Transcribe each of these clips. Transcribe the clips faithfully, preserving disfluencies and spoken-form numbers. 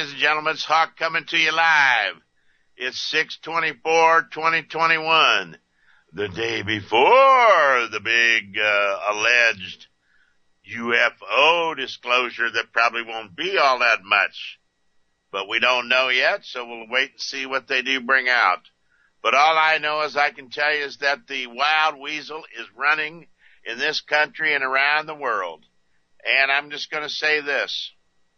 ladies and gentlemen. It's Hawk coming to you live. It's six twenty-four twenty twenty-one, the day before the big uh, alleged U F O disclosure that probably won't be all that much. But we don't know yet, so we'll wait and see what they do bring out. But all I know is I can tell you is that the wild weasel is running in this country and around the world. And I'm just going to say this.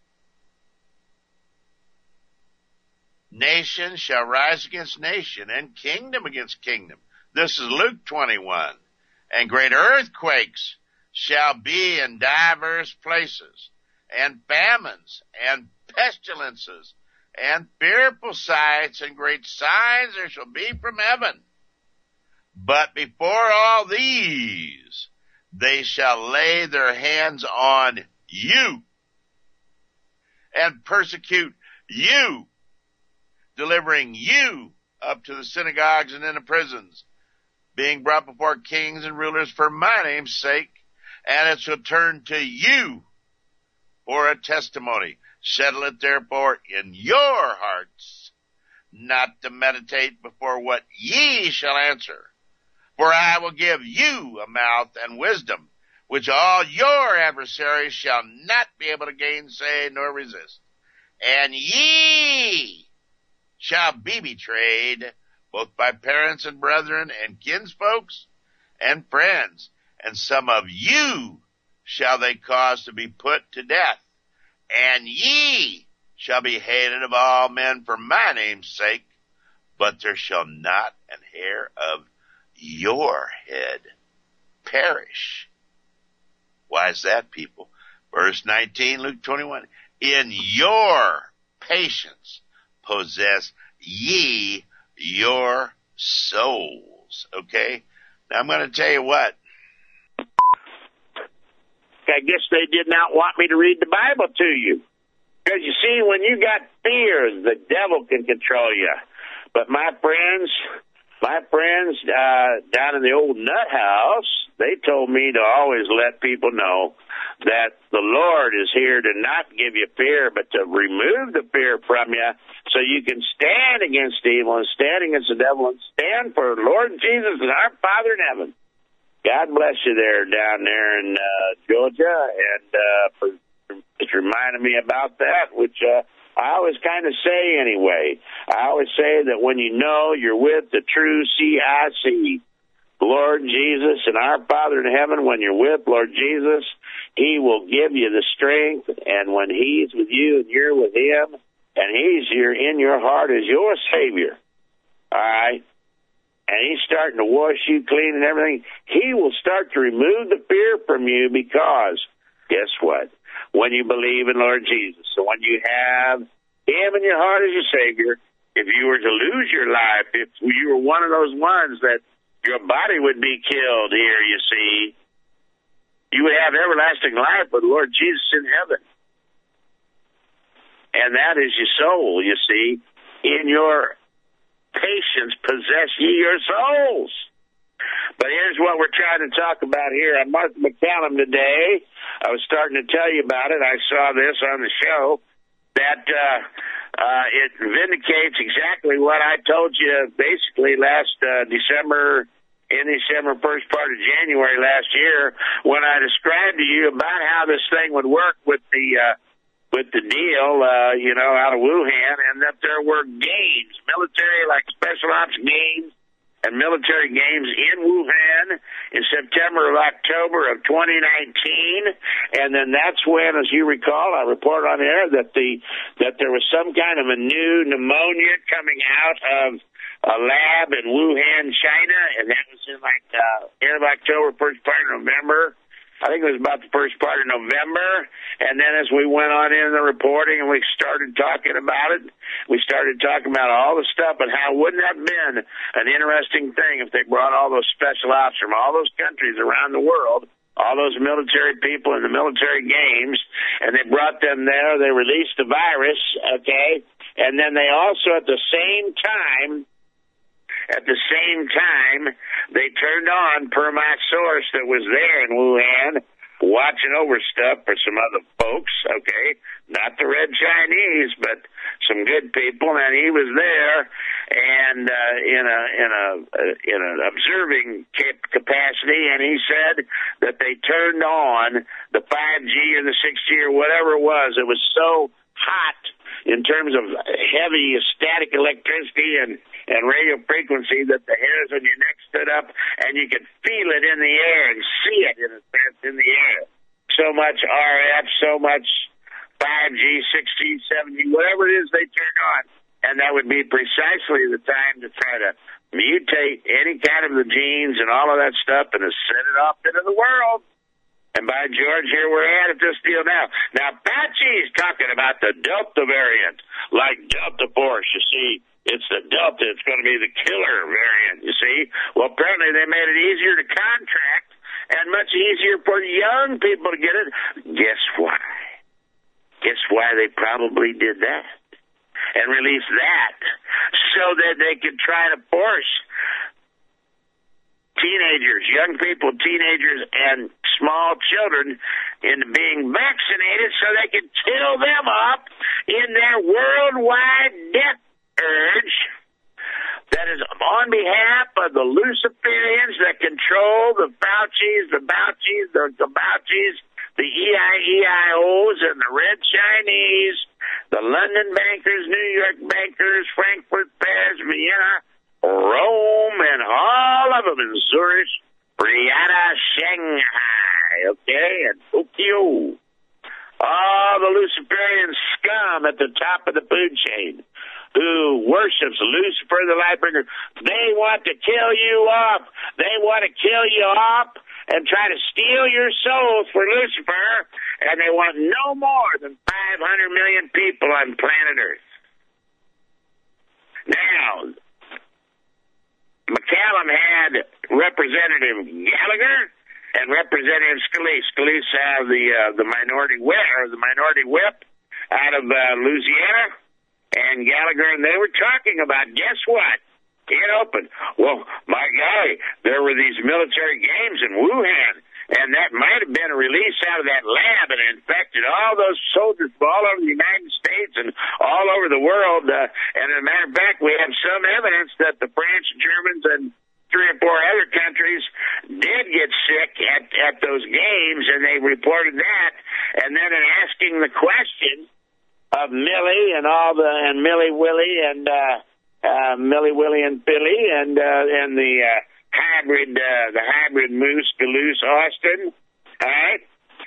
Nation shall rise against nation, and kingdom against kingdom. This is Luke twenty-one. And great earthquakes shall be in divers places, and famines, and pestilences, and fearful sights, and great signs there shall be from heaven. But before all these, they shall lay their hands on you, and persecute you, delivering you up to the synagogues and into prisons, being brought before kings and rulers for my name's sake, and it shall turn to you for a testimony. Settle it therefore in your hearts, not to meditate before what ye shall answer. For I will give you a mouth and wisdom, which all your adversaries shall not be able to gainsay nor resist. And ye shall be betrayed, both by parents and brethren and kinsfolks and friends, and some of you shall they cause to be put to death. And ye shall be hated of all men for my name's sake, but there shall not an hair of your head perish. Why is that, people? Verse nineteen, Luke twenty-one. In your patience possess ye your souls. Okay? Now I'm going to tell you what. I guess they did not want me to read the Bible to you. Because you see, when you got fear, the devil can control you. But my friends, my friends uh, down in the old nut house, they told me to always let people know that the Lord is here to not give you fear, but to remove the fear from you so you can stand against evil and stand against the devil and stand for Lord Jesus and our Father in heaven. God bless you there down there in uh, Georgia, and uh, for just reminding me about that, which uh, I always kind of say anyway. I always say that when you know you're with the true C I C, Lord Jesus and our Father in heaven, when you're with Lord Jesus, He will give you the strength, and when He's with you and you're with Him, and He's here in your heart as your Savior, all right, and He's starting to wash you clean and everything, He will start to remove the fear from you because, guess what? When you believe in Lord Jesus, so when you have Him in your heart as your Savior, if you were to lose your life, if you were one of those ones that your body would be killed here, you see, you would have everlasting life with Lord Jesus in heaven. And that is your soul, you see. In your patience possess ye your souls. But here's what we're trying to talk about here on Martha McCallum today. I was starting to tell you about it. I saw this on the show, that uh, uh, it vindicates exactly what I told you basically last uh, December, in December, first part of January last year, when I described to you about how this thing would work with the uh, with the deal, uh, you know, out of Wuhan, and that there were games, military, like special ops games, and military games in Wuhan in September or October of twenty nineteen, and then that's when, as you recall, I reported on air that the that there was some kind of a new pneumonia coming out of a lab in Wuhan, China, and that was in like uh, end of October, first part of November. I think it was about the first part of November, and then as we went on in the reporting and we started talking about it, we started talking about all the stuff and how wouldn't that have been an interesting thing if they brought all those special ops from all those countries around the world, all those military people in the military games, and they brought them there, they released the virus, okay, and then they also at the same time, At the same time, they turned on, per my source that was there in Wuhan, watching over stuff for some other folks, okay? Not the Red Chinese, but some good people, and he was there, and uh, in a in a uh, in an observing capacity, and he said that they turned on the five G or the six G or whatever it was. It was so hot in terms of heavy static electricity and, and radio frequency that the hairs on your neck stood up, and you could feel it in the air and see it in a sense in the air. So much R F, so much five G, six G, seven G, whatever it is they turn on. And that would be precisely the time to try to mutate any kind of the genes and all of that stuff and to set it off into the world. And by George, here we're at at this deal now. Now, Fauci's talking about the Delta variant, like Delta Force. You see, it's the Delta. It's going to be the killer variant, you see. Well, apparently they made it easier to contract and much easier for young people to get it. Guess why? Guess why they probably did that and released that? So that they could try to force teenagers, young people, teenagers, and small children into being vaccinated so they can kill them up in their worldwide death urge that is on behalf of the Luciferians that control the Faucis, the Bauchis, the Gabauchis, the E I E I Os, and the Red Chinese, the London bankers, New York bankers, Frankfurt, Paris, Vienna, Rome, and all of them in Zurich, Riyadh, Shanghai, okay, and Tokyo. All the Luciferian scum at the top of the food chain who worships Lucifer the Lightbringer. They want to kill you off. They want to kill you off and try to steal your souls for Lucifer, and they want no more than five hundred million people on planet Earth. Now, McCallum had Representative Gallagher and Representative Scalise. Scalise had the uh, the minority whip, or the minority whip out of uh, Louisiana, and Gallagher, and they were talking about, guess what? It opened. Well, my golly, there were these military games in Wuhan, and that might have been a release out of that lab, and it infected all those soldiers from all over the United States and all over the world. Uh, and as a matter of fact, we have some evidence that the French, Germans, and three or four other countries did get sick at, at those games, and they reported that. And then in asking the question of Millie and all the, and Millie Willie and, uh, uh, Millie Willie and Billy and, uh, and the, uh, hybrid, uh, the hybrid moose, Duluth, Austin, all right?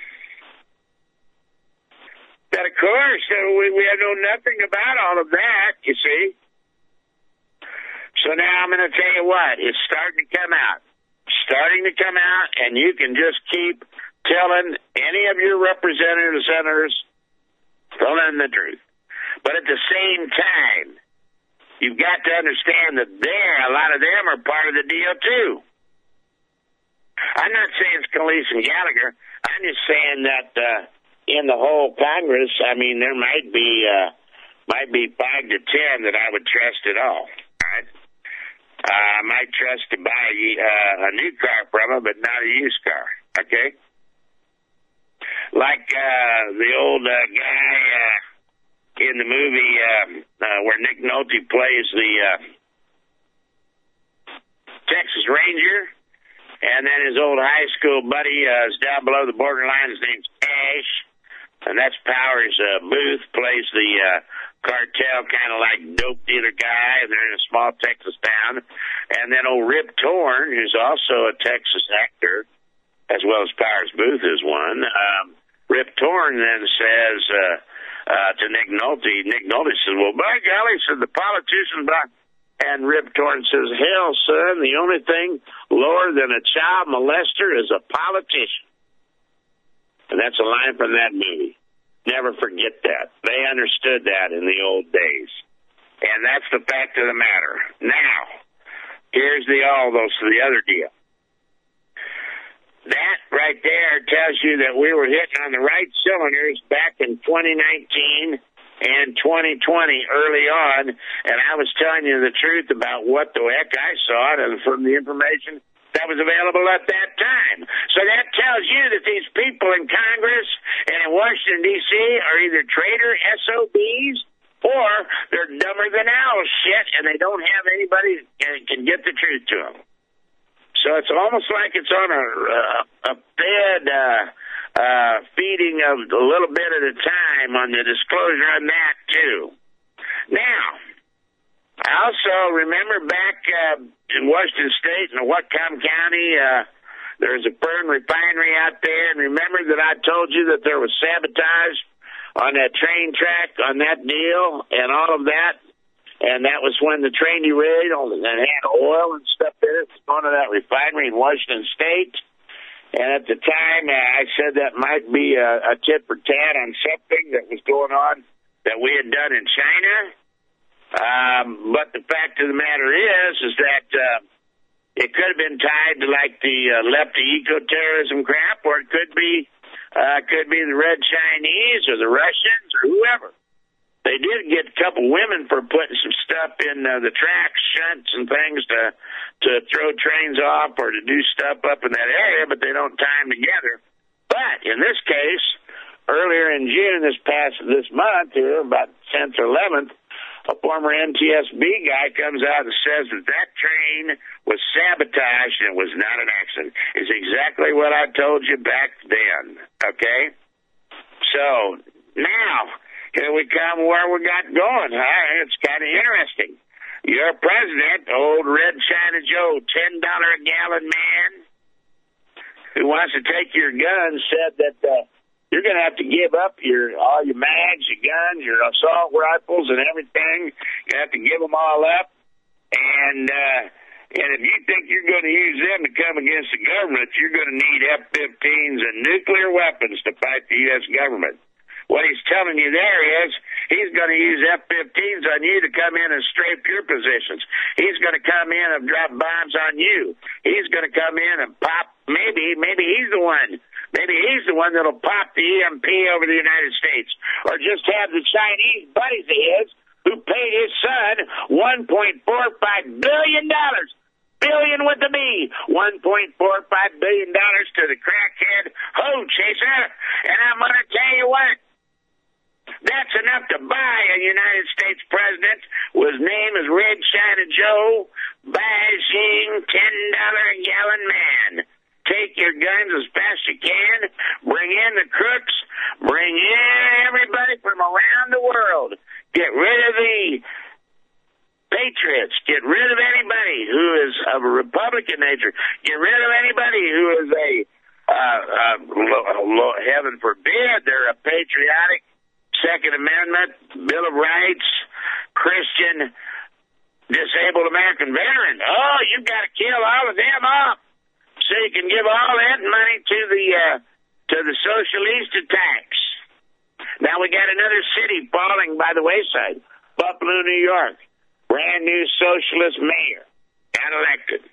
That, of course, uh, we, we know nothing about all of that, you see. So now I'm going to tell you what, it's starting to come out. Starting to come out, and you can just keep telling any of your representatives, senators, telling the truth. But at the same time, you've got to understand that there, a lot of them are part of the deal, too. I'm not saying Scalise and Gallagher. I'm just saying that uh, in the whole Congress, I mean, there might be uh, might be five to ten that I would trust at all. All right? Uh, I might trust to buy uh, a new car from them, but not a used car. Okay? Like uh, the old uh, guy uh, in the movie uh, uh, where Nick Nolte plays the uh, Texas Ranger, and then his old high school buddy uh, is down below the borderline. His name's Ash, and that's Powers uh, Booth, plays the uh, cartel kind of like dope dealer guy, and they're in a small Texas town. And then old Rip Torn, who's also a Texas actor, as well as Powers Booth is one. Um, Rip Torn then says uh, uh, to Nick Nolte, Nick Nolte says, well, by golly, said the politicians, but... And Rip Torn says, hell, son, the only thing lower than a child molester is a politician. And that's a line from that movie. Never forget that. They understood that in the old days. And that's the fact of the matter. Now, here's the all those the other deal. That right there tells you that we were hitting on the right cylinders back in twenty nineteen and twenty twenty early on, and I was telling you the truth about what the heck I saw, and from the information that was available at that time. So that tells you that these people in Congress and in Washington, D C are either traitor S O Bs or they're dumber than owl shit, and they don't have anybody that can get the truth to them. So it's almost like it's on a, uh, a fed uh, uh, feeding of a little bit at a time on the disclosure on that, too. Now, I also remember back uh, in Washington State, in Whatcom County, uh, there's a Fern refinery out there, and remember that I told you that there was sabotage on that train track, on that deal, and all of that, and that was when the train derailed and had oil and stuff in it, going to that refinery in Washington State, and at the time, uh, I said that might be a, a tit for tat on something that was going on that we had done in China. Um, but the fact of the matter is, is that uh, it could have been tied to like the uh, lefty eco-terrorism crap, or it could be uh, could be the Red Chinese or the Russians or whoever. They did get a couple women for putting some stuff in uh, the tracks, shunts, and things to to throw trains off or to do stuff up in that area, but they don't tie them together. But in this case, earlier in June, this past this month here, about tenth or eleventh. A former N T S B guy comes out and says that that train was sabotaged and it was not an accident. It's exactly what I told you back then, okay? So, now, here we come where we got going, huh? It's kind of interesting. Your president, old Red China Joe, ten dollars a gallon man, who wants to take your guns, said that... Uh, You're going to have to give up your all your mags, your guns, your assault rifles, and everything. You have to give them all up. And uh, and if you think you're going to use them to come against the government, you're going to need F fifteens and nuclear weapons to fight the U S government. What he's telling you there is he's going to use F fifteens on you to come in and strafe your positions. He's going to come in and drop bombs on you. He's going to come in and pop. Maybe, maybe he's the one. Maybe he's the one that'll pop the E M P over the United States. Or just have the Chinese buddies of his who paid his son one point four five billion dollars. Billion with the B. one point four five billion dollars to the crackhead hoe chaser. And I'm going to tell you what. That's enough to buy a United States president whose name is Red China Joe, Beijing ten dollars a gallon man. Take your guns as fast as you can. Bring in the crooks. Bring in everybody from around the world. Get rid of the patriots. Get rid of anybody who is of a Republican nature. Get rid of anybody who is a, uh, uh, lo- lo- heaven forbid, they're a patriotic Second Amendment, Bill of Rights, Christian, disabled American veteran. Oh, you've got to kill all of them off. So you can give all that money to the uh, to the socialist attacks. Now we got another city falling by the wayside, Buffalo, New York. Brand new socialist mayor, got elected.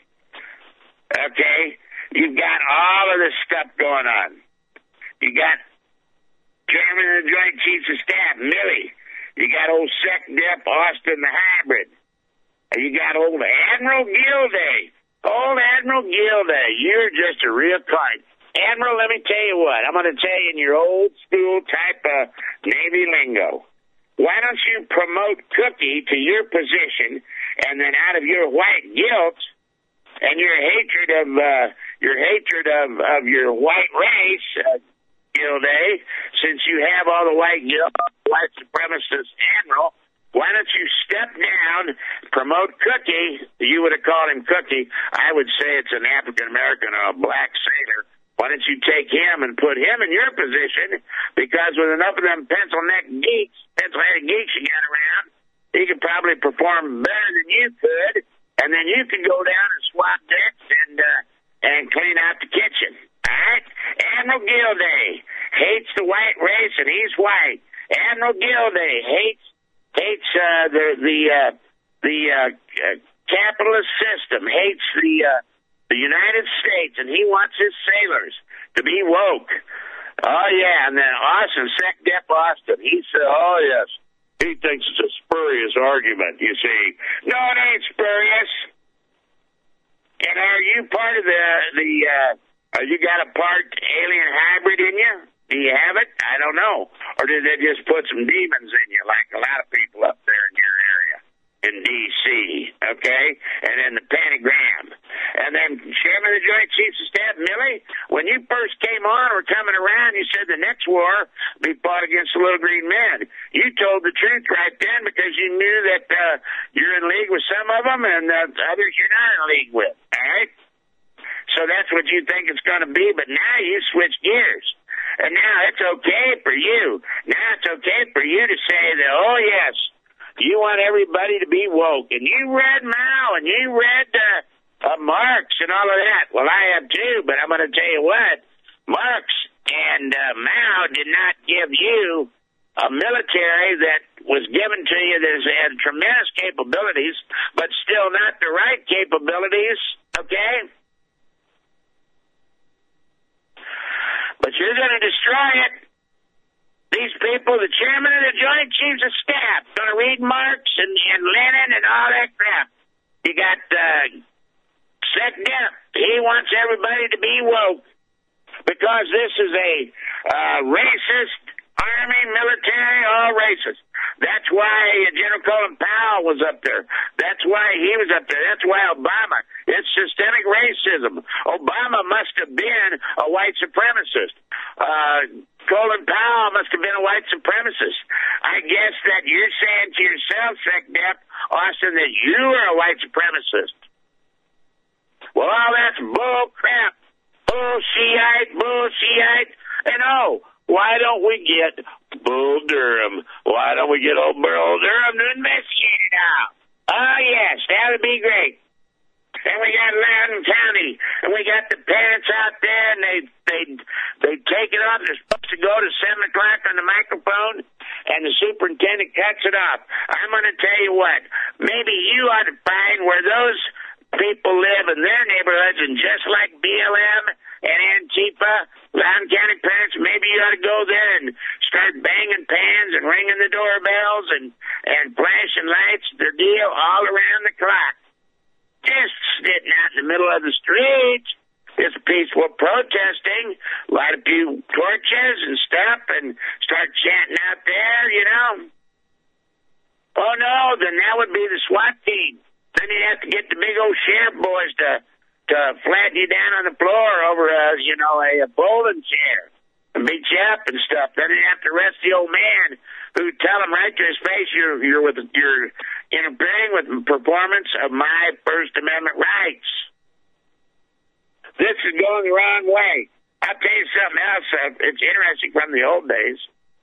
Okay, you've got all of this stuff going on. You got Chairman of the Joint Chiefs of Staff, Milley. You got old SecDef Austin the Hybrid. And you got old Admiral Gilday. Old Admiral Gilday, you're just a real cunt. Admiral, let me tell you what. I'm going to tell you in your old school type of Navy lingo. Why don't you promote Cookie to your position, and then out of your white guilt and your hatred of uh, your hatred of, of your white race, uh, Gilday, since you have all the white guilt, white supremacist Admiral, why don't you step down, promote Cookie? You would have called him Cookie. I would say it's an African-American or a black sailor. Why don't you take him and put him in your position? Because with enough of them pencil neck geeks, pencil headed geeks you got around, he could probably perform better than you could, and then you could go down and swap decks and uh, and clean out the kitchen. All right? Admiral Gilday hates the white race, and he's white. Admiral Gilday hates hates uh, the the uh, the uh, capitalist system, hates the uh, the United States, and he wants his sailors to be woke. Oh yeah, and then Austin, SecDef Austin, he said, oh yes, he thinks it's a spurious argument. You see, no, it ain't spurious. And are you part of the, the, uh, uh, you got a part alien hybrid in you? Do you have it? I don't know. Or did they just put some demons in you, like a lot of people up there in your area in D C, okay? And then the pentagram. And then Chairman of the Joint Chiefs of Staff, Milley, when you first came on or coming around, you said the next war be fought against the little green men. You told the truth right then because you knew that uh, you're in league with some of them and uh, others you're not in league with, all right? So that's what you think it's going to be, but now you switch gears. And now it's okay for you. Now it's okay for you to say that, oh, yes, you want everybody to be woke. And you read Mao and you read uh, uh, Marx and all of that. Well, I have too, but I'm going to tell you what. Marx and uh, Mao did not give you a military that was given to you that had tremendous capabilities, but still not the right capabilities, okay? But you're going to destroy it. These people, the chairman of the Joint Chiefs of Staff, going to read Marx and, and Lenin and all that crap. You got uh, SecDef. He wants everybody to be woke because this is a uh, racist army, military, all racist. That's why General Colin Powell was up there. That's why he was up there. That's why Obama. It's systemic racism. Obama must have been a white supremacist. Uh, Colin Powell must have been a white supremacist. I guess that you're saying to yourself, SecDef, Austin, that you are a white supremacist. Well, all that's bull crap. Bullshit, bullshit. And oh, why don't we get Bull Durham? Why don't we get old Bull Durham to investigate it out? Oh, yes, that would be great. And we got Loudoun County, and we got the parents out there, and they they they take it off. They're supposed to go to seven o'clock on the microphone, and the superintendent cuts it off. I'm going to tell you what. Maybe you ought to find where those people live in their neighborhoods, and just like B L M and Antifa, Loudoun County parents, maybe you ought to go there and start banging pans and ringing the doorbells and, and flashing lights, their deal, all around the clock. Just sitting out in the middle of the street. It's peaceful protesting. Light a few torches and stuff and start chanting out there, you know. Oh, no, then that would be the SWAT team. Then you'd have to get the big old sheriff boys to, to flatten you down on the floor over, a, you know, a, a bowling chair and beat you up and stuff. Then you'd have to arrest the old man who tell him right to his face you're, you're, with, you're interfering with the performance of my First Amendment rights. This is going the wrong way. I'll tell you something else. Uh, it's interesting from the old days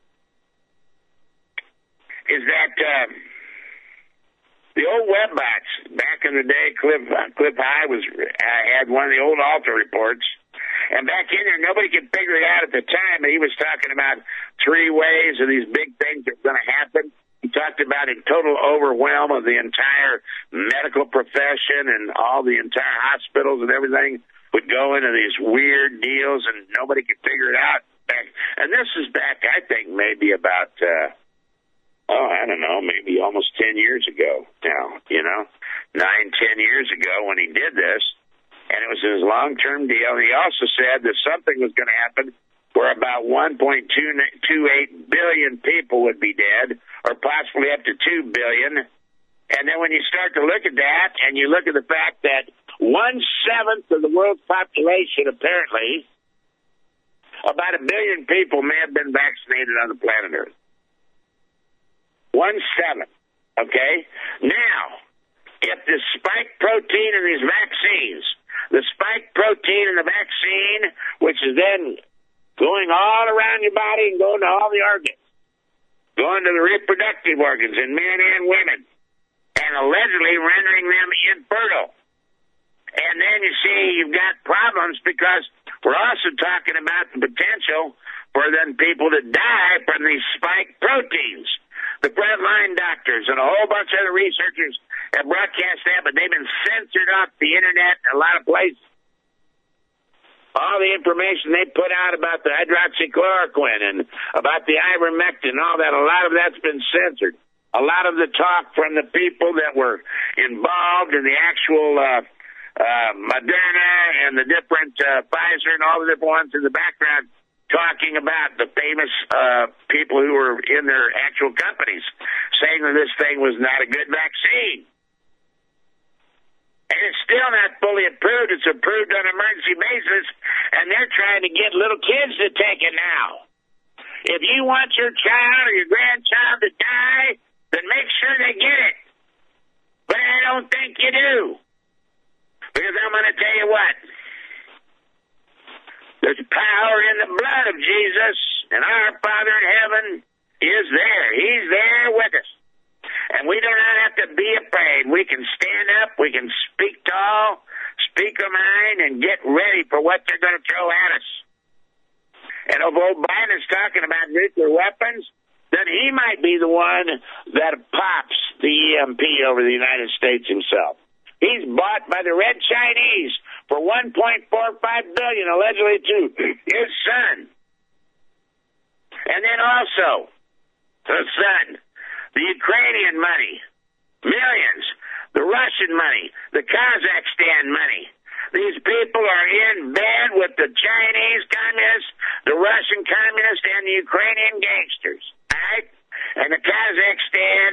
is that... Uh, The old webbots, back in the day, Cliff, uh, Cliff High was uh, had one of the old Alta reports. And back in there, nobody could figure it out at the time, but he was talking about three ways of these big things that are going to happen. He talked about a total overwhelm of the entire medical profession and all the entire hospitals and everything would go into these weird deals, and nobody could figure it out. Back. And this is back, I think, maybe about... Uh, Oh, I don't know, maybe almost ten years ago now, you know, nine, ten years ago when he did this, and it was his long-term deal. And he also said that something was going to happen where about one point two eight billion people would be dead, or possibly up to two billion. And then when you start to look at that, and you look at the fact that one-seventh of the world's population, apparently, about a billion people may have been vaccinated on the planet Earth. One-seventh, okay? Now, if the spike protein in these vaccines, the spike protein in the vaccine, which is then going all around your body and going to all the organs, going to the reproductive organs in men and women, and allegedly rendering them infertile. And then you see you've got problems because we're also talking about the potential for then people to die from these spike proteins. The frontline doctors and a whole bunch of other researchers have broadcast that, but they've been censored off the internet in a lot of places. All the information they put out about the hydroxychloroquine and about the ivermectin and all that, a lot of that's been censored. A lot of the talk from the people that were involved in the actual uh, uh, Moderna and the different uh, Pfizer and all the different ones in the background talking about the famous uh, people who were in their actual companies saying that this thing was not a good vaccine. And it's still not fully approved. It's approved on an emergency basis, and they're trying to get little kids to take it now. If you want your child or your grandchild to die, then make sure they get it. But I don't think you do. Because I'm going to tell you what. There's power in the blood of Jesus, and our Father in heaven is there. He's there with us. And we do not have to be afraid. We can stand up, we can speak tall, speak our mind, and get ready for what they're going to throw at us. And if old Biden's talking about nuclear weapons, then he might be the one that pops the E M P over the United States himself. He's bought by the Red Chinese for one point four five billion dollars, allegedly to his son. And then also, the son, the Ukrainian money, millions, the Russian money, the Kazakhstan money. These people are in bed with the Chinese communists, the Russian communists, and the Ukrainian gangsters, all right? And the Kazakhstan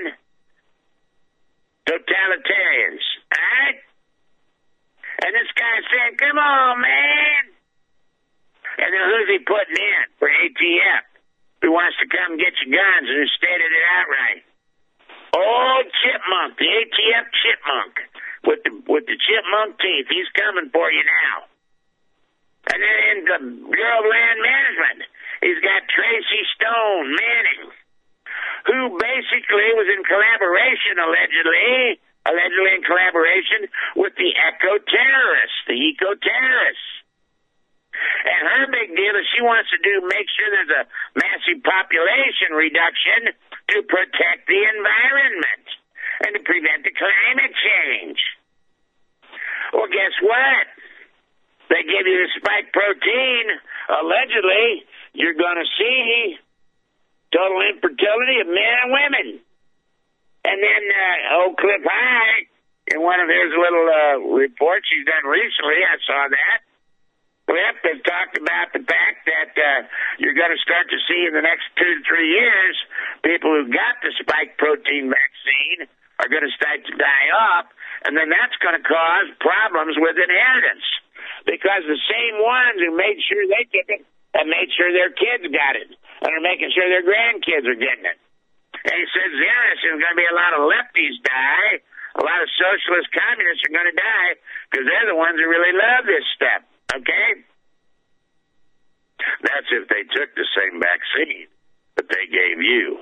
totalitarians, all right? And this guy's saying, come on, man. And then who's he putting in for A T F? Who wants to come get your guns, and who stated it outright? Old Chipmunk, the A T F Chipmunk, with the with the chipmunk teeth. He's coming for you now. And then in the Bureau of Land Management, he's got Tracy Stone Manning, who basically was in collaboration, allegedly, allegedly in collaboration with the eco-terrorists, the eco-terrorists. And her big deal is she wants to do make sure there's a massive population reduction to protect the environment and to prevent the climate change. Well, guess what? They give you the spike protein. Allegedly, you're going to see total infertility of men and women. And then uh, old Cliff High, in one of his little uh, reports he's done recently, I saw that. Cliff has talked about the fact that uh, you're going to start to see in the next two to three years, people who got the spike protein vaccine are going to start to die off, and then that's going to cause problems with inheritance, because the same ones who made sure they took it and made sure their kids got it, and are making sure their grandkids are getting it. And he says, yes, there's going to be a lot of lefties die, a lot of socialist communists are going to die, because they're the ones who really love this stuff. Okay? That's if they took the same vaccine that they gave you.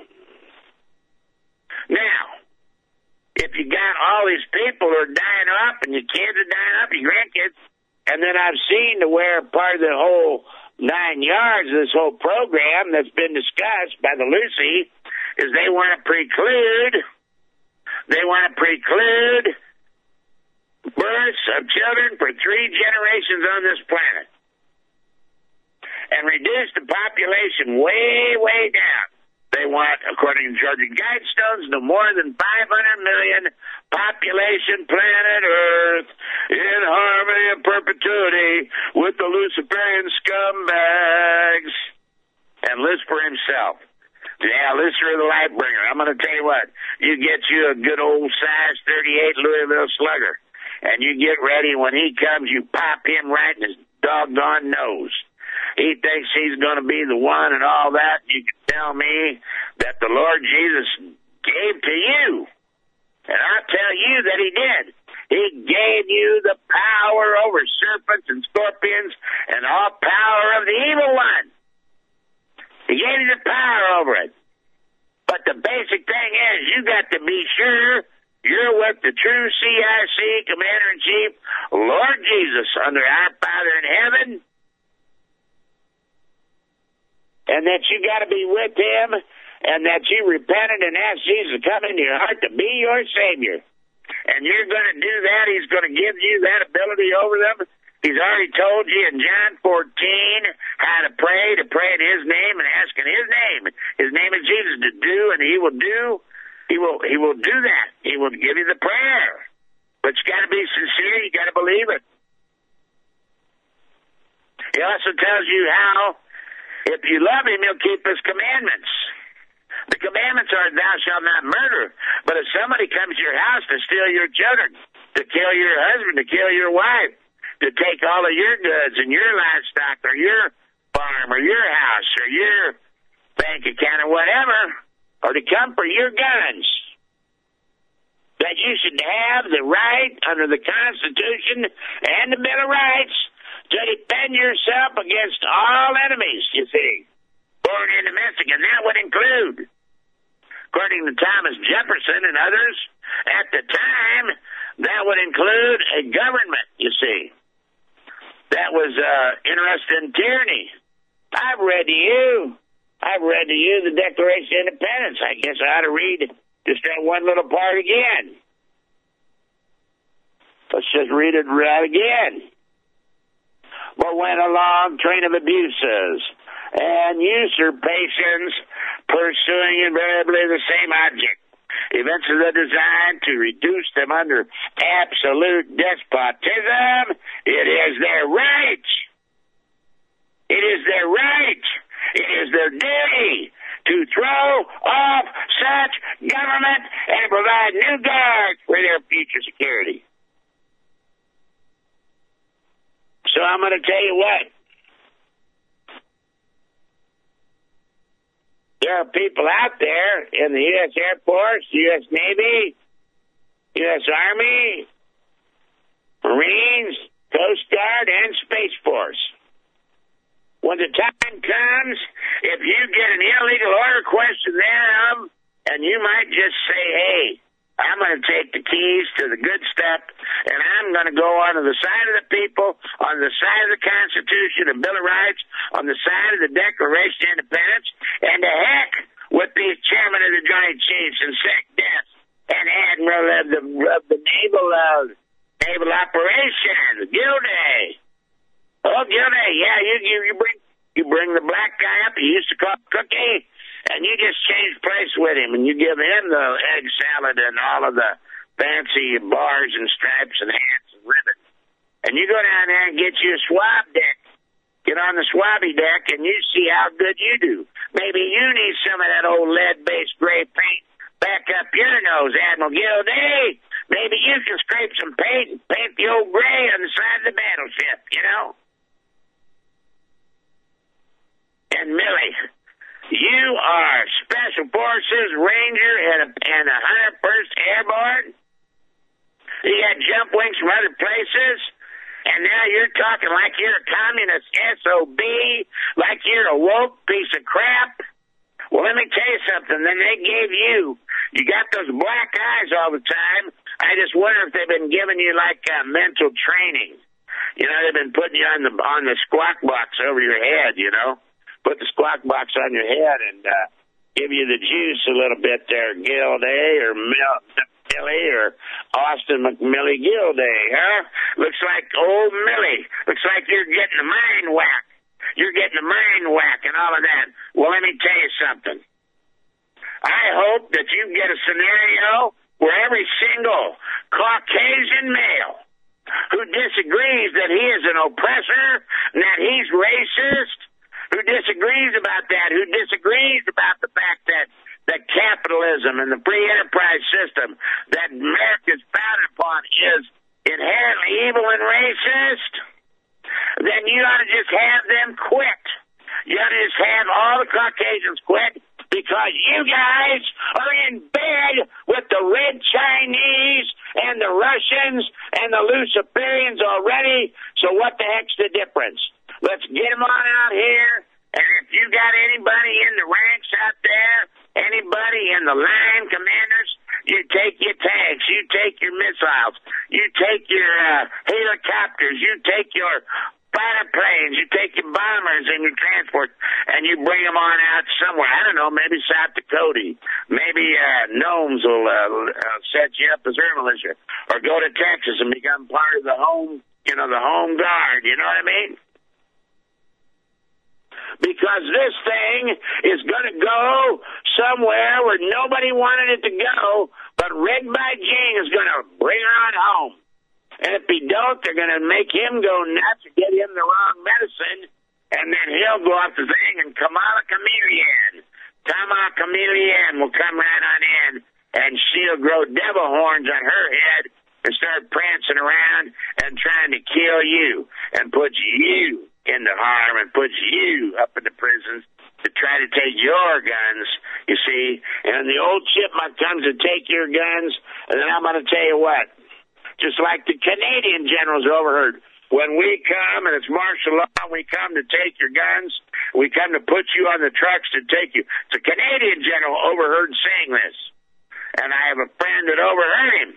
Now, if you got all these people who are dying off and your kids are dying off, your grandkids, and then I've seen to where part of the whole nine yards of this whole program that's been discussed by the Lucy is they want to preclude, they want to preclude births of children for three generations on this planet and reduce the population way, way down. They want, according to Georgia Guidestones, no more than five hundred million population planet Earth in harmony and perpetuity with the Luciferian scumbags. And Lucifer himself. Yeah, Lucifer the Lightbringer. I'm going to tell you what. You get you a good old size thirty-eight Louisville Slugger. And you get ready, when he comes, you pop him right in his doggone nose. He thinks he's going to be the one and all that. You can tell me that the Lord Jesus gave to you. And I'll tell you that he did. He gave you the power over serpents and scorpions and all power of the evil one. He gave you the power over it. But the basic thing is, you got to be sure you're with the true C I C Commander-in-Chief, Lord Jesus, under our Father in heaven, and that you got to be with him, and that you repented and asked Jesus to come into your heart to be your Savior. And you're going to do that. He's going to give you that ability over them. He's already told you in John fourteen how to pray, to pray in his name and ask in his name. His name is Jesus to do, and he will do. He will, he will do that. He will give you the prayer. But you got to be sincere. You got to believe it. He also tells you how, if you love him, he'll keep his commandments. The commandments are, thou shalt not murder. But if somebody comes to your house to steal your children, to kill your husband, to kill your wife, to take all of your goods and your livestock or your farm or your house or your bank account or whatever, or to come for your guns, that you should have the right under the Constitution and the Bill of Rights to defend yourself against all enemies, you see, foreign and domestic. And that would include, according to Thomas Jefferson and others, at the time, that would include a government, you see, that was uh, interested in tyranny. I've read to you, I've read to you the Declaration of Independence. I guess I ought to read just that one little part again. Let's just read it right again. But when a long train of abuses and usurpations pursuing invariably the same object, eventually designed to reduce them under absolute despotism, it is their right. It is their right. It is their duty to throw off such government and provide new guards for their future security. So I'm going to tell you what. There are people out there in the U S Air Force, U S Navy, U S Army, Marines, Coast Guard, and Space Force. When the time comes, if you get an illegal order question thereof, and you might just say, hey, I'm going to take the keys to the good stuff, and I'm going to go on to the side of the people, on the side of the Constitution and Bill of Rights, on the side of the Declaration of Independence, and to heck with the chairman of the Joint Chiefs and SecDef and Admiral of the, of the Naval, uh, Naval Operations, Gilday. Oh, Gilday, yeah, you, you, you bring you bring the black guy up you used to call Cookie, and you just change place with him, and you give him the egg salad and all of the fancy bars and stripes and hats and ribbons. And you go down there and get you a swab deck. Get on the swabby deck, and you see how good you do. Maybe you need some of that old lead-based gray paint back up your nose, Admiral Gilday. Maybe you can scrape some paint and paint the old gray on the side of the battleship, you know? And Millie, you are Special Forces Ranger and a, and a one hundred first Airborne. You got jump wings from other places, and now you're talking like you're a communist S O B, like you're a woke piece of crap. Well, let me tell you something. Then they gave you, you got those black eyes all the time. I just wonder if they've been giving you like uh, mental training. You know, they've been putting you on the on the squawk box over your head, you know. Put the squawk box on your head and uh, give you the juice a little bit there, Gilday or Millie or Austin McMillie Gilday, huh? Looks like old Millie. Looks like you're getting a mind whack. You're getting a mind whack and all of that. Well, let me tell you something. I hope that you get a scenario where every single Caucasian male who disagrees that he is an oppressor and that he's racist, who disagrees about that, who disagrees about the fact that, that capitalism and the free enterprise system that America is founded upon is inherently evil and racist, then you ought to just have them quit. You ought to just have all the Caucasians quit because you guys are in bed with the red Chinese and the Russians and the Luciferians already, so what the heck's the difference? Let's get them on out here, and if you got anybody in the ranks out there, anybody in the line commanders, you take your tanks, you take your missiles, you take your uh, helicopters, you take your fighter planes, you take your bombers and your transport, and you bring them on out somewhere. I don't know, maybe South Dakota. Maybe uh, Gnomes will uh, uh, set you up as their militia. Or go to Texas and become part of the home, you know, the home guard. You know what I mean? because this thing is going to go somewhere where nobody wanted it to go, but Red Beijing is going to bring her on home. And if he don't, they're going to make him go nuts and get him the wrong medicine, and then he'll go off the thing, and Kamala Chameleon, Kamala Chameleon will come right on in, and she'll grow devil horns on her head and start prancing around and trying to kill you and put you into harm and put you up in the prisons to try to take your guns, you see. And the old chipmunk comes to take your guns, and then I'm going to tell you what, just like the Canadian generals overheard, when we come and it's martial law, we come to take your guns, we come to put you on the trucks to take you. The Canadian general overheard saying this, and I have a friend that overheard him.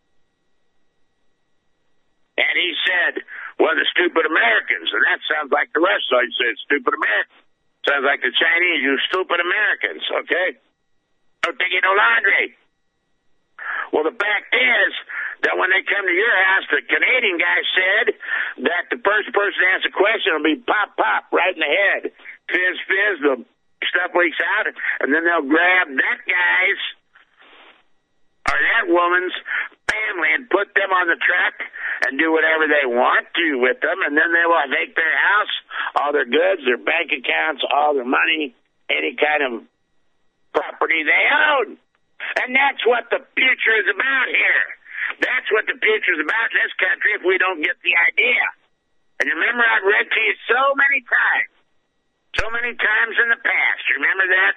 And he said, well, the stupid Americans, and that sounds like the rest of it. He said, stupid Americans. Sounds like the Chinese, you stupid Americans, okay? Don't think you know laundry. Well, the fact is that when they come to your house, the Canadian guy said that the first person to ask a question will be pop, pop, right in the head. Fizz, fizz, the stuff leaks out, and then they'll grab that guy's or that woman's family and put them on the truck and do whatever they want to with them, and then they will take their house, all their goods, their bank accounts, all their money, any kind of property they own. And that's what the future is about here. That's what the future is about in this country if we don't get the idea. And remember, I've read to you so many times, so many times in the past. Remember that?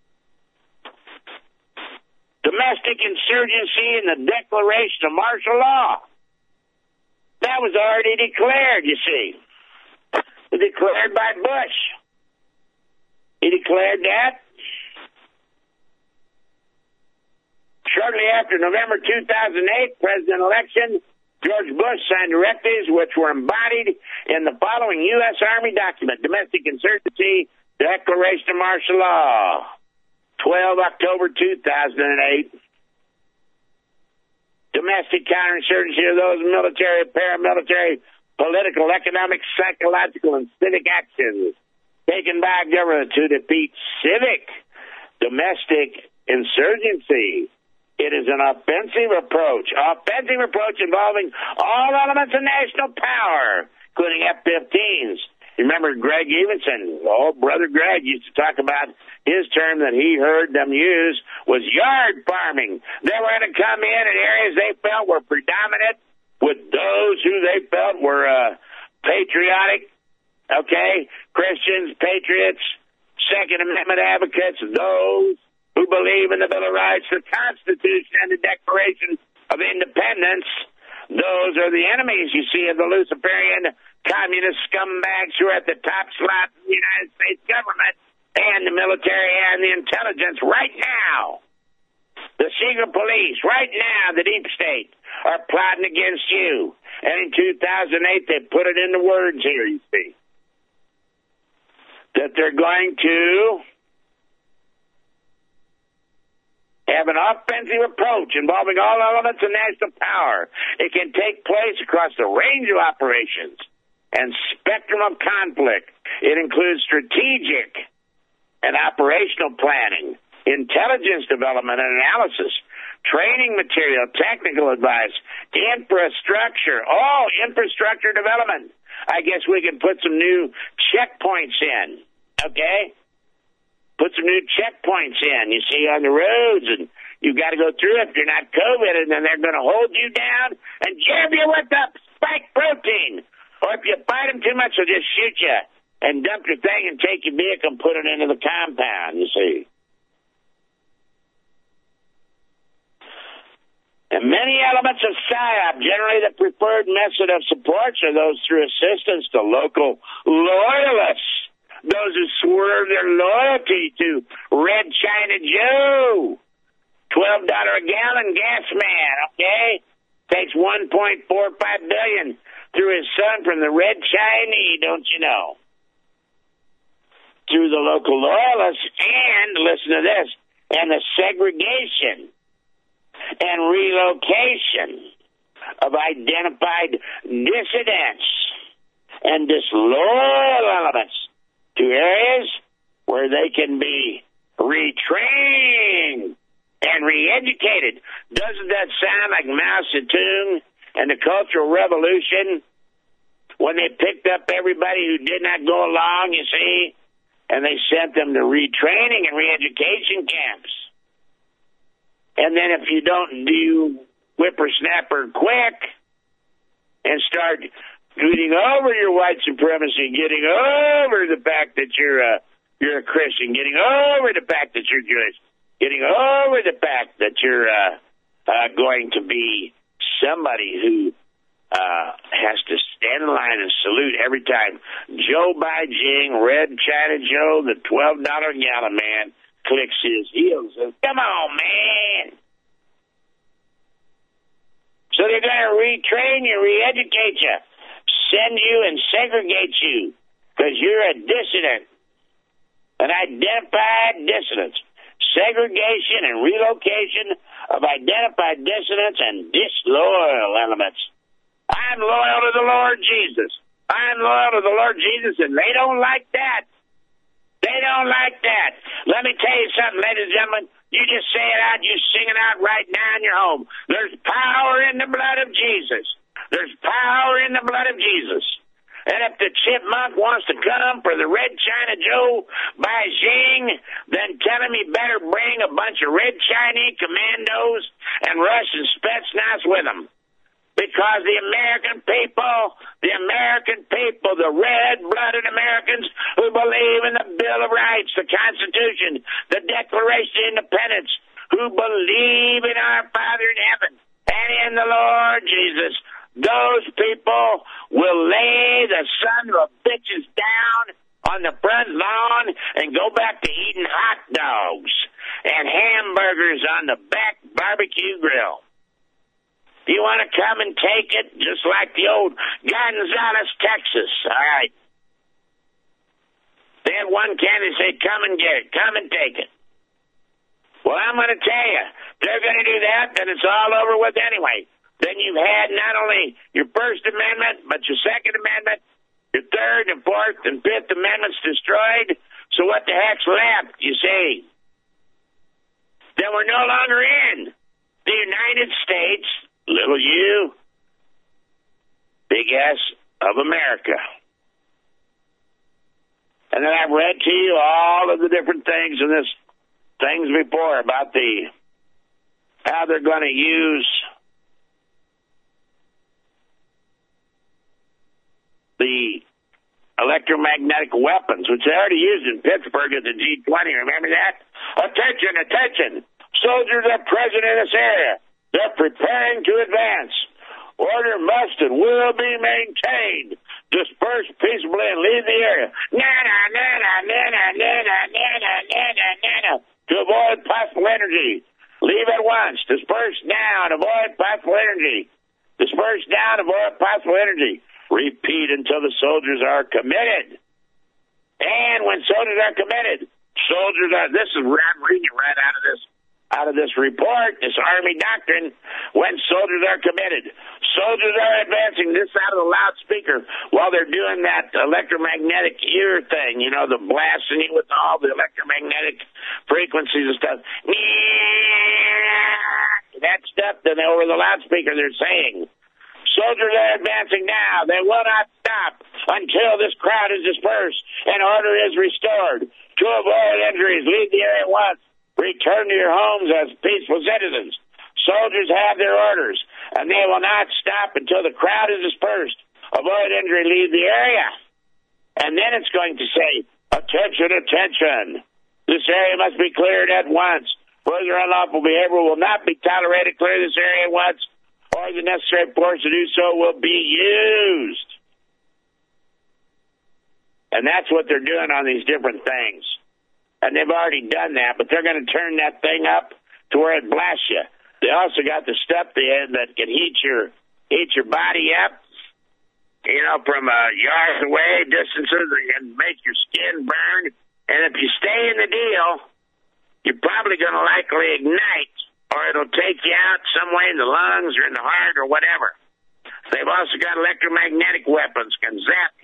Domestic insurgency and the declaration of martial law. That was already declared, you see. It was declared by Bush. He declared that. Shortly after November two thousand eight president election, George Bush signed directives which were embodied in the following U S Army document, Domestic Insurgency Declaration of Martial Law. twelve October two thousand eight. Domestic counterinsurgency of those military, paramilitary, political, economic, psychological, and civic actions taken by government to defeat civic domestic insurgency. It is an offensive approach, offensive approach involving all elements of national power, including F fifteens. Remember Greg Evenson, old brother Greg, used to talk about his term that he heard them use was yard farming. They were going to come in in areas they felt were predominant with those who they felt were uh, patriotic, okay, Christians, patriots, Second Amendment advocates, those who believe in the Bill of Rights, the Constitution, and the Declaration of Independence. Those are the enemies, you see, of the Luciferian communist scumbags who are at the top slot in the United States government and the military and the intelligence right now. The secret police right now, the deep state, are plotting against you. And in two thousand eight, they put it into words here, you see, that they're going to have an offensive approach involving all elements of national power. It can take place across the range of operations and spectrum of conflict. It includes strategic and operational planning, intelligence development and analysis, training material, technical advice, infrastructure, all infrastructure development. I guess we can put some new checkpoints in, okay? Put some new checkpoints in, you see, on the roads, and you've got to go through it if you're not COVID, and then they're going to hold you down and jab you with the spike protein. Or if you fight them too much, they'll just shoot you and dump your thing and take your vehicle and put it into the compound, you see. And many elements of PSYOP, generally the preferred method of support are those through assistance to local loyalists. Those who swerve their loyalty to Red China Joe, twelve dollars a gallon gas man, okay? Takes one point four five billion dollars through his son from the Red Chinese, don't you know? Through the local loyalists, and listen to this, and the segregation and relocation of identified dissidents and disloyal elements to areas where they can be retrained and re-educated. Doesn't that sound like Mao Zedong and the Cultural Revolution when they picked up everybody who did not go along, you see, and they sent them to retraining and re-education camps? And then if you don't do whippersnapper quick and start getting over your white supremacy, getting over the fact that you're a, you're a Christian, getting over the fact that you're Jewish, getting over the fact that you're uh, uh, going to be somebody who uh, has to stand in line and salute every time Joe Beijing, Red China Joe, the twelve dollar gallon man, clicks his heels and says, come on, man. So they're going to retrain you, re-educate you, send you and segregate you because you're a dissident, an identified dissident. Segregation and relocation of identified dissidents and disloyal elements. I'm loyal to the Lord Jesus. I'm loyal to the Lord Jesus, and they don't like that. They don't like that. Let me tell you something, ladies and gentlemen. You just say it out. You sing it out right now in your home. There's power in the blood of Jesus. There's power in the blood of Jesus. And if the chipmunk wants to come for the Red China Joe Beijing, then tell him he better bring a bunch of Red Chinese commandos and Russian Spetsnaz with him. Because the American people, the American people, the red-blooded Americans who believe in the Bill of Rights, the Constitution, the Declaration of Independence, who believe in our Father in heaven and in the Lord Jesus, those people will lay the son of a bitches down on the front lawn and go back to eating hot dogs and hamburgers on the back barbecue grill. You want to come and take it, just like the old Gonzales, Texas. All right. They had one candidate say, come and get it, come and take it. Well, I'm going to tell you, they're going to do that, then it's all over with anyway. Then you've had not only your First Amendment, but your Second Amendment, your Third and Fourth and Fifth Amendments destroyed. So what the heck's left, you see? Then we're no longer in the United States, little U, big S of America. And then I've read to you all of the different things in this things before about the how they're going to use the electromagnetic weapons, which they already used in Pittsburgh at the G twenty. Remember that? Attention, attention. Soldiers are present in this area. They're preparing to advance. Order must and will be maintained. Disperse peaceably and leave the area. Na na na na na na na na na na na na. To avoid possible energy. Leave at once. Disperse now and avoid possible energy. Disperse now and avoid possible energy. Repeat until the soldiers are committed. And when soldiers are committed, soldiers are, this is, I'm reading it right out of this, out of this report, this Army doctrine, when soldiers are committed. Soldiers are advancing this out of the loudspeaker while they're doing that electromagnetic ear thing, you know, the blasting it with all the electromagnetic frequencies and stuff. That stuff, then over the loudspeaker they're saying, soldiers are advancing now. They will not stop until this crowd is dispersed and order is restored. To avoid injuries, leave the area at once. Return to your homes as peaceful citizens. Soldiers have their orders, and they will not stop until the crowd is dispersed. Avoid injury, leave the area. And then it's going to say, attention, attention. This area must be cleared at once. Further unlawful behavior will not be tolerated. Clear this area at once, or the necessary force to do so will be used. And that's what they're doing on these different things. And they've already done that, but they're going to turn that thing up to where it blasts you. They also got the stuff there that can heat your heat your body up, you know, from uh, yards away, distances, and make your skin burn. And if you stay in the deal, you're probably going to likely ignite, or it'll take you out some way in the lungs or in the heart or whatever. They've also got electromagnetic weapons, can zap you.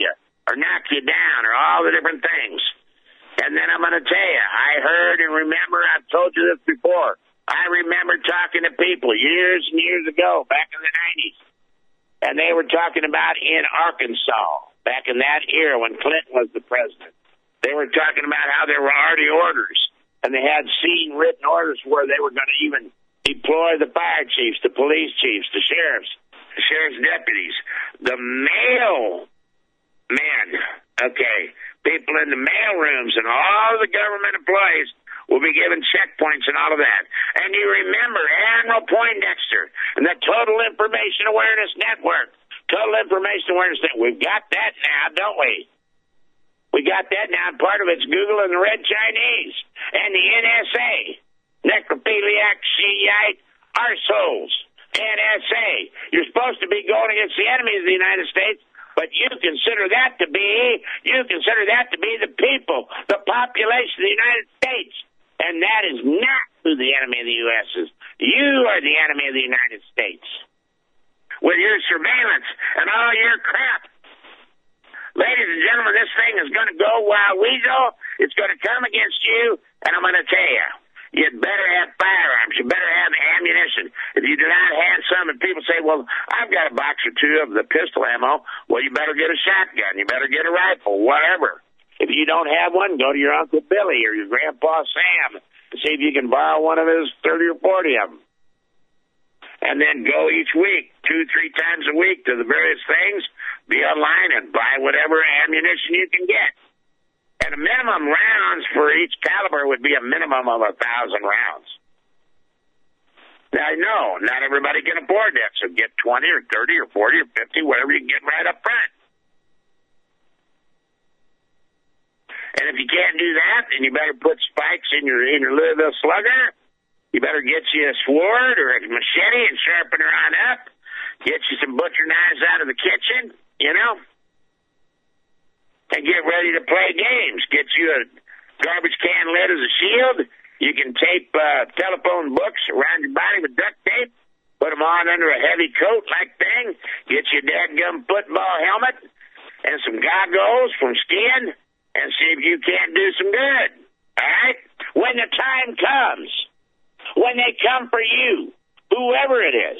or knock you down or all the different things. And then I'm going to tell you, I heard and remember, I've told you this before, I remember talking to people years and years ago, back in the nineties, and they were talking about in Arkansas, back in that era when Clinton was the president. They were talking about how there were already orders, and they had seen written orders where they were going to even deploy the fire chiefs, the police chiefs, the sheriffs, the sheriff's deputies, the mail men, okay, people in the mail rooms and all the government employees will be given checkpoints and all of that. And you remember Admiral Poindexter and the Total Information Awareness Network. Total Information Awareness Network. We've got that now, don't we? We got that now. Part of it's Google and the Red Chinese and the N S A. Necrophiliac, Shiite, arseholes. N S A. You're supposed to be going against the enemies of the United States, but you consider that to be, you consider that to be the people, the population of the United States. And that is not who the enemy of the U S is. You are the enemy of the United States. With your surveillance and all your crap. Ladies and gentlemen, this thing is going to go wild weasel. It's going to come against you, and I'm going to tell you, you'd better have firearms. You better have ammunition. If you do not have some, and people say, well, I've got a box or two of the pistol ammo, well, you better get a shotgun. You better get a rifle, whatever. If you don't have one, go to your Uncle Billy or your Grandpa Sam and see if you can borrow one of his thirty or forty of them. And then go each week, two, three times a week to the various things, be online and buy whatever ammunition you can get. And a minimum rounds for each caliber would be a minimum of a thousand rounds. Now, I know not everybody can afford that, so get twenty or thirty or forty or fifty, whatever you can get right up front. And if you can't do that, then you better put spikes in your in your Louisville Slugger. You better get you a sword or a machete and sharpen her on up. Get you some butcher knives out of the kitchen, you know. And get ready to play games. Get you a garbage can lid as a shield. You can tape uh, telephone books around your body with duct tape. Put them on under a heavy coat-like thing. Get you a dadgum football helmet and some goggles from Skin. And see if you can't do some good, all right? When the time comes, when they come for you, whoever it is,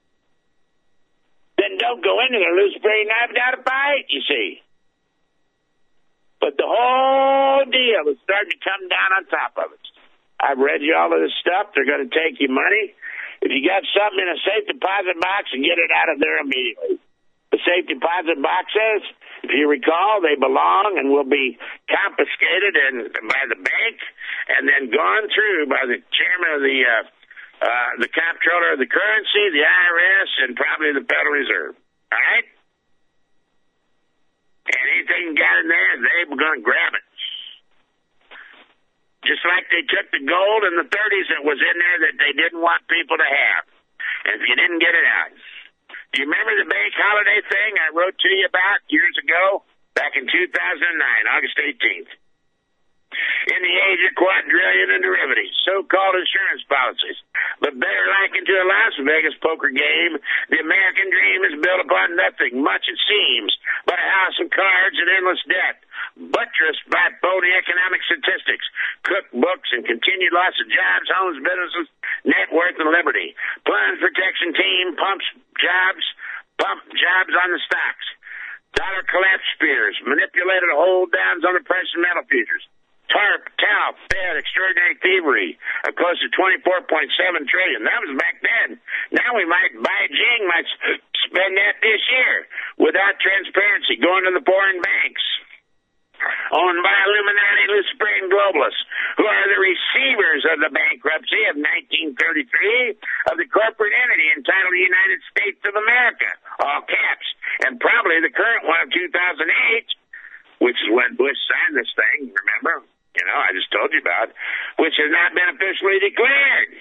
then don't go into there Luciferian knife down to fight, you see. But the whole deal is starting to come down on top of it. I've read you all of this stuff. They're going to take your money. If you got something in a safe deposit box, and get it out of there immediately. The safe deposit boxes, if you recall, they belong and will be confiscated and by the bank and then gone through by the chairman of the uh, uh, the comptroller of the currency, the I R S, and probably the Federal Reserve. All right? And anything you got in there, they're going to grab it. Just like they took the gold in the thirties that was in there that they didn't want people to have. And if you didn't get it out. Do you remember the bank holiday thing I wrote to you about years ago, back in two thousand nine, August eighteenth? In the age of quadrillion and derivatives, so-called insurance policies, but better likened to a Las Vegas poker game, the American dream is built upon nothing much, it seems, but a house of cards and endless debt, buttressed by phony economic statistics, cookbooks, and continued loss of jobs, homes, businesses, net worth, and liberty. Plunge protection team pumps jobs, pump jobs on the stocks. Dollar collapse fears, manipulated hold downs on the precious metal futures. TARP, TALF, Fed, extraordinary thievery of close to twenty-four point seven trillion dollars. That was back then. Now we might buy Jing, might spend that this year without transparency, going to the foreign banks. Owned by Illuminati, Luciferian globalists, who are the receivers of the bankruptcy of nineteen thirty-three of the corporate entity entitled United States of America, all caps, and probably the current one of two thousand eight, which is when Bush signed this thing, remember? You know, I just told you about, which has not been officially declared.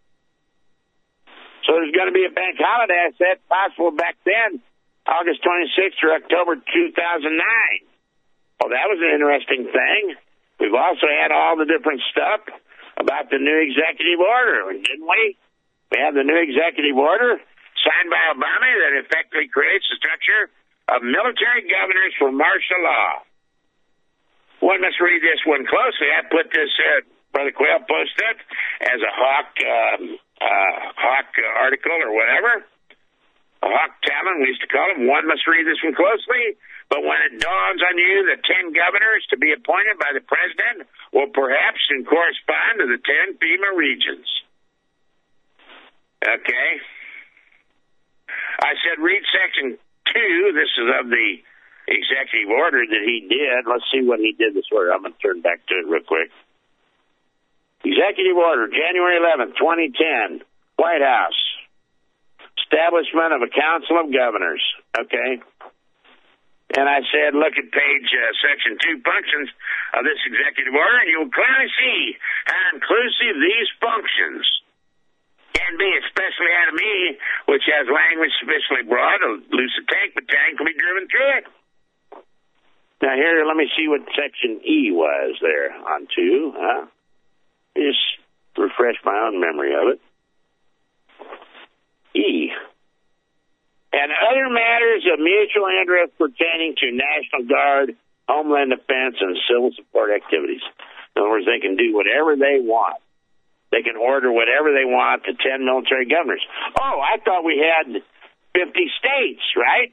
So there's going to be a bank holiday, I said, possible back then, August twenty-sixth or October two thousand nine. Well, that was an interesting thing. We've also had all the different stuff about the new executive order, didn't we? We have the new executive order signed by Obama that effectively creates the structure of military governors for martial law. One must read this one closely. I put this, uh, Brother Quayle posted as a Hawk, um, uh, Hawk article or whatever. A Hawk talent, we used to call him. One must read this one closely. But when it dawns on you that ten governors to be appointed by the president will perhaps correspond to the ten FEMA regions. Okay. I said read section two. This is of the executive order that he did. Let's see what he did this order. I'm going to turn back to it real quick. Executive order, January eleventh, twenty ten, White House. Establishment of a council of governors. Okay. And I said, look at page uh, section two, functions of this executive order, and you'll clearly see how inclusive these functions can be, especially out of me, which has language sufficiently broad, a loose tank, but tank can be driven through it. Now here, let me see what section E was there on two. Huh? Just refresh my own memory of it. E. And other matters of mutual interest pertaining to National Guard, Homeland Defense, and civil support activities. In other words, they can do whatever they want. They can order whatever they want to ten military governors. Oh, I thought we had fifty states, right?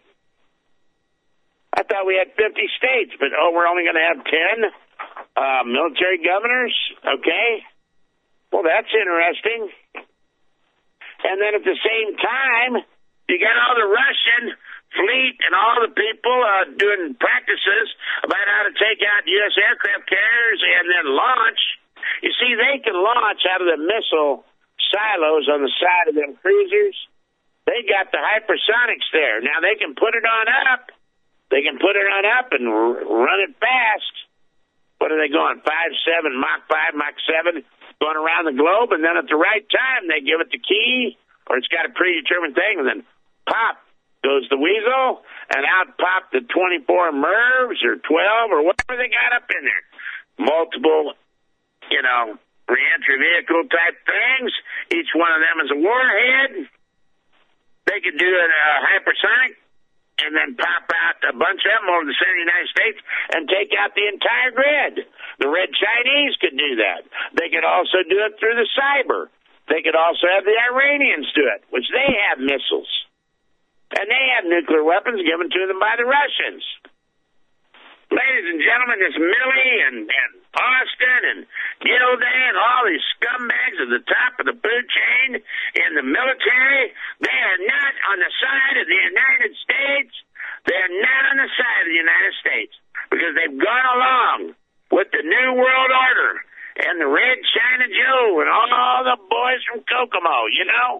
I thought we had fifty states, but oh, we're only going to have ten uh, military governors? Okay. Well, that's interesting. And then at the same time, you got all the Russian fleet and all the people uh, doing practices about how to take out U S aircraft carriers and then launch. You see, they can launch out of the missile silos on the side of them cruisers. They got the hypersonics there. Now, they can put it on up. They can put it on up and r- run it fast. What are they going, five, seven, Mach five, Mach seven, going around the globe, and then at the right time, they give it the key, or it's got a predetermined thing, and then pop goes the weasel, and out pop the twenty-four M I R Vs or twelve or whatever they got up in there. Multiple, you know, reentry vehicle type things. Each one of them is a warhead. They could do it uh, hypersonic and then pop out a bunch of them over the center of the United States and take out the entire grid. The Red Chinese could do that. They could also do it through the cyber. They could also have the Iranians do it, which they have missiles. And they have nuclear weapons given to them by the Russians. Ladies and gentlemen, this Milley and, and Austin and Gilday and all these scumbags at the top of the food chain in the military, they are not on the side of the United States. They're not on the side of the United States because they've gone along with the New World Order and the Red China Joe and all the boys from Kokomo, you know?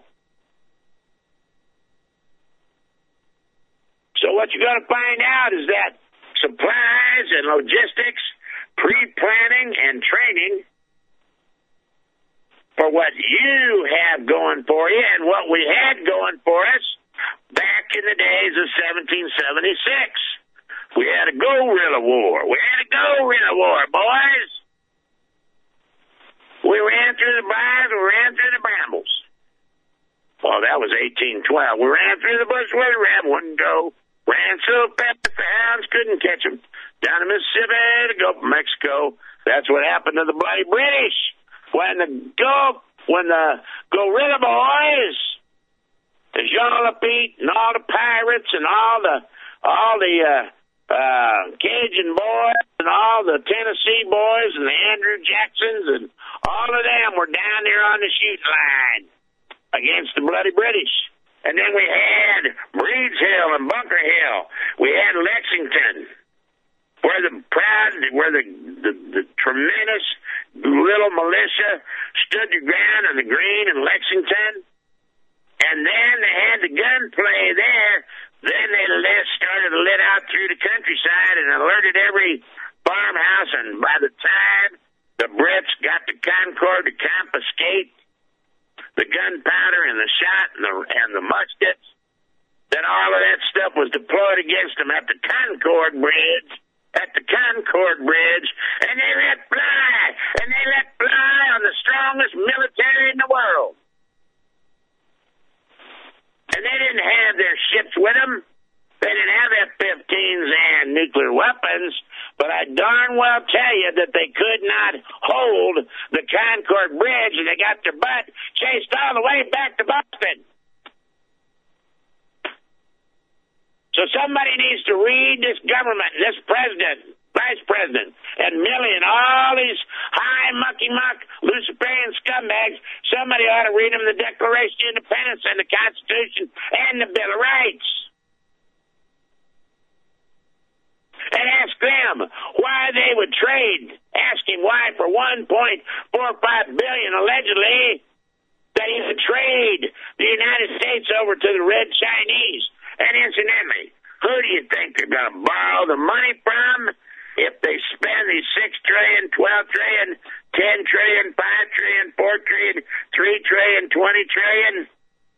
So what you're going to find out is that supplies and logistics, pre-planning and training for what you have going for you and what we had going for us back in the days of seventeen seventy-six. We had a guerrilla war. We had a guerrilla war, boys. We ran through the briars, we ran through the brambles. Oh, that was eighteen twelve. We ran through the bush where the ram wouldn't go. Ran so fast the hounds couldn't catch him. Down to Mississippi to go to Mexico. That's what happened to the bloody British. When the go, when the guerrilla boys, the Jean Lafitte and all the pirates and all the all the uh, uh, Cajun boys and all the Tennessee boys and the Andrew Jacksons and all of them were down there on the shooting line against the bloody British. And then we had Breeds Hill and Bunker Hill. We had Lexington, where the proud, where the, the, the tremendous little militia stood their ground on the green in Lexington. And then they had the gunplay there. Then they lit, started to lit out through the countryside and alerted every farmhouse. And by the time the Brits got to Concord to confiscate the gunpowder and the shot and the and the muskets, then all of that stuff was deployed against them at the Concord Bridge, at the Concord Bridge, and they let fly, and they let fly on the strongest military in the world. And they didn't have their ships with them. They didn't have F fifteens and nuclear weapons, but I darn well tell you that they could not hold the Concord Bridge, and they got their butt chased all the way back to Boston. So somebody needs to read this government, this president, vice president, and Milley and all these high mucky-muck Luciferian scumbags. Somebody ought to read them the Declaration of Independence and the Constitution and the Bill of Rights. And ask them why they would trade. Ask him why for one point four five billion dollars allegedly that he would trade the United States over to the Red Chinese. And incidentally, who do you think they're going to borrow the money from if they spend these six trillion dollars, twelve trillion dollars, ten trillion dollars, five trillion dollars, four trillion dollars, three trillion dollars, twenty trillion dollars?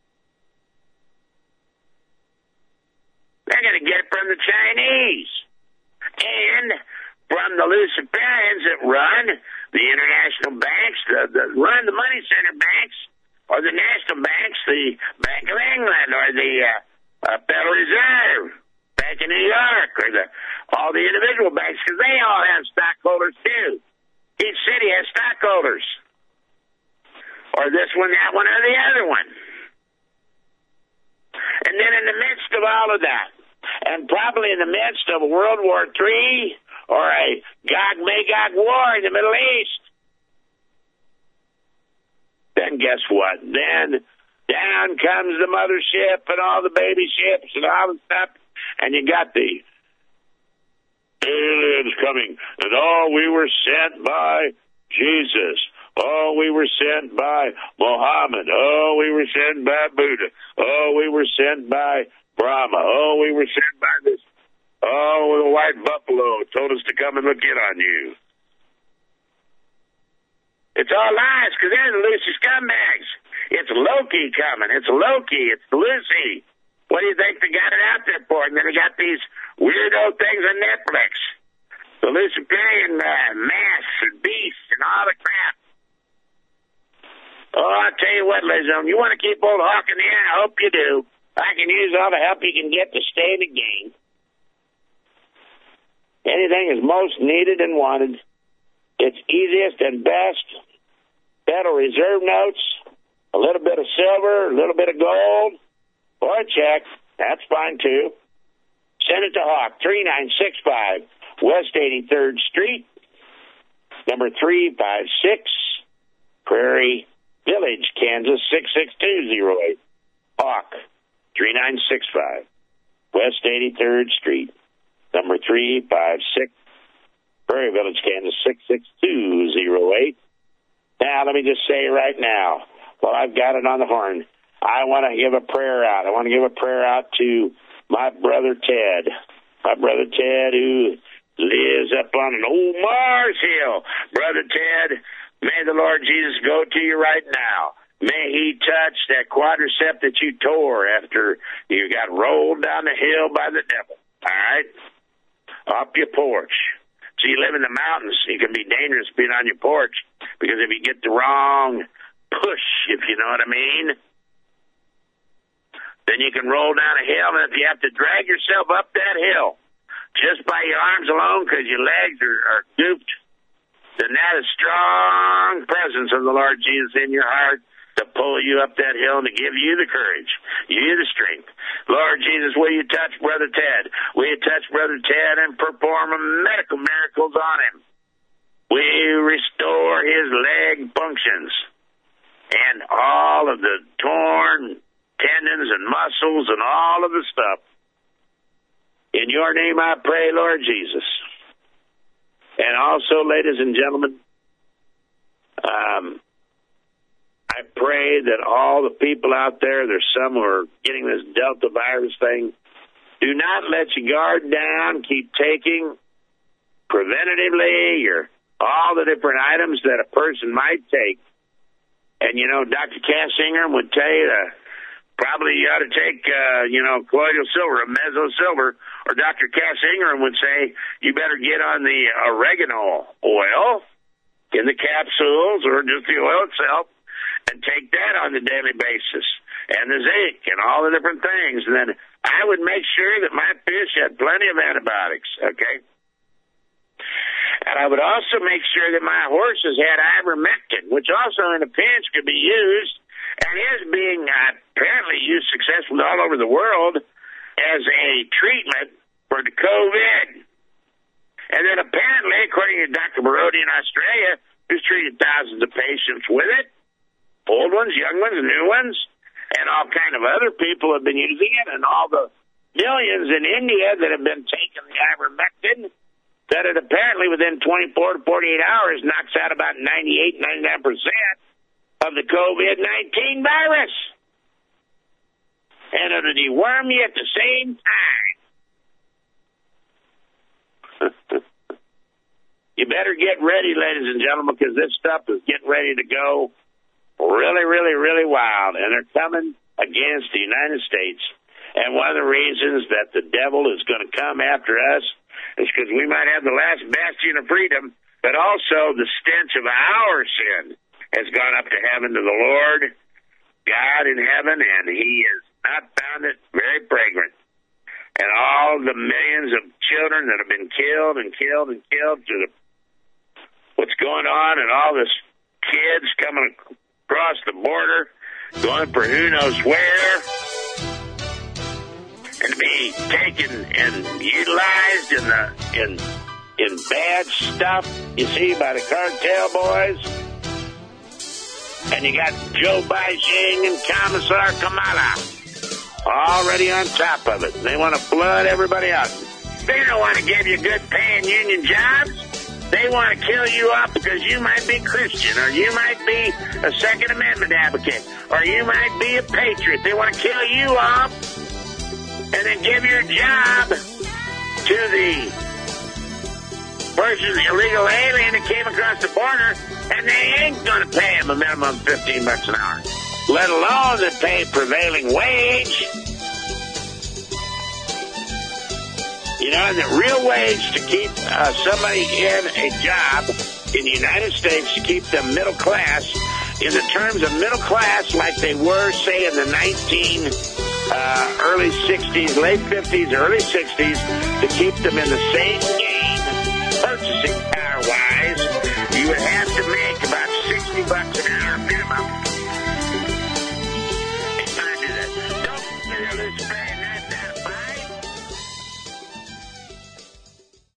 They're going to get it from the Chinese. And from the Luciferians that run the international banks, the, the run the money center banks, or the national banks, the Bank of England, or the uh, uh, Federal Reserve, Bank of New York, or the all the individual banks, because they all have stockholders too. Each city has stockholders, or this one, that one, or the other one. And then in the midst of all of that, and probably in the midst of World War Three or a Gog-Magog war in the Middle East, then guess what? Then down comes the mothership and all the baby ships and all the stuff, and you got the aliens coming, and oh, we were sent by Jesus. Oh, we were sent by Muhammad. Oh, we were sent by Buddha. Oh, we were sent by Brahma. Oh, we were sent by this. Oh, the white buffalo told us to come and look in on you. It's all lies, because they're the Lucy scumbags. It's Loki coming. It's Loki. It's Lucy. What do you think they got it out there for? And then they got these weirdo things on Netflix. The Luciferian uh, masks and beasts and all the crap. Oh, I'll tell you what, ladies and gentlemen, you want to keep old Hawk in the air? I hope you do. I can use all the help you can get to stay in the game. Anything is most needed and wanted. It's easiest and best. Federal Reserve notes, a little bit of silver, a little bit of gold, or a check. That's fine, too. Send it to Hawk, three nine six five West eighty-third Street, number three five six, Prairie Village, Kansas, six six two zero eight. Hawk, three nine six five West eighty-third Street, number three five six, Prairie Village, Kansas, six six two zero eight. Now, let me just say right now, while I've got it on the horn, I want to give a prayer out. I want to give a prayer out to my brother Ted. My brother Ted, who lives up on an old Mars Hill. Brother Ted, may the Lord Jesus go to you right now. May he touch that quadricep that you tore after you got rolled down the hill by the devil. All right? Up your porch. So you live in the mountains, it can be dangerous being on your porch, because if you get the wrong push, if you know what I mean, then you can roll down a hill, and if you have to drag yourself up that hill just by your arms alone because your legs are, are gooped, then that is strong presence of the Lord Jesus in your heart to pull you up that hill and to give you the courage, you the strength. Lord Jesus, will you touch Brother Ted? Will you touch Brother Ted and perform medical miracles on him? Will you restore his leg functions and all of the torn tendons and muscles and all of the stuff? In your name I pray, Lord Jesus. And also, ladies and gentlemen, um, I pray that all the people out there, there's some who are getting this Delta virus thing, do not let your guard down. Keep taking preventatively your all the different items that a person might take. And, you know, Doctor Cass Ingram would tell you that probably you ought to take, uh, you know, colloidal silver, meso silver, or Doctor Cass Ingram would say you better get on the oregano oil in the capsules or just the oil itself, and take that on a daily basis. and the zinc and all the different things. And then I would make sure that my fish had plenty of antibiotics, okay? And I would also make sure that my horses had ivermectin, which also in a pinch could be used and is being uh, apparently used successfully all over the world as a treatment for the COVID. And then apparently, according to Doctor Barodi in Australia, who's treated thousands of patients with it, old ones, young ones, new ones, and all kind of other people have been using it, and all the millions in India that have been taking the ivermectin, that it apparently within twenty-four to forty-eight hours knocks out about ninety-eight, ninety-nine percent of the COVID nineteen virus. And it'll deworm you at the same time. You better get ready, ladies and gentlemen, because this stuff is getting ready to go really, really, really wild. And they're coming against the United States. And one of the reasons that the devil is going to come after us is because we might have the last bastion of freedom, but also the stench of our sin has gone up to heaven to the Lord God in heaven, and he has not found it very fragrant. And all the millions of children that have been killed and killed and killed through the, what's going on, and all this kids coming across the border, going for who knows where, and to be taken and utilized in the in in bad stuff, you see, by the cartel boys. And you got Joe Beijing and Commissar Kamala already on top of it. They want to flood everybody out. They don't want to give you good paying union jobs. They want to kill you off because you might be Christian, or you might be a Second Amendment advocate, or you might be a patriot. They want to kill you off and then give your job to the person, the illegal alien that came across the border, and they ain't going to pay him a minimum of fifteen bucks an hour, let alone that pay prevailing wage. You know, and the real wage to keep uh, somebody in a job in the United States, to keep them middle class, in the terms of middle class like they were, say, in the nineteen uh, early sixties, late fifties, early sixties, to keep them in the same game, purchasing power-wise, you would have to make about sixty bucks an hour minimum. It's time to do that. Don't fear this man.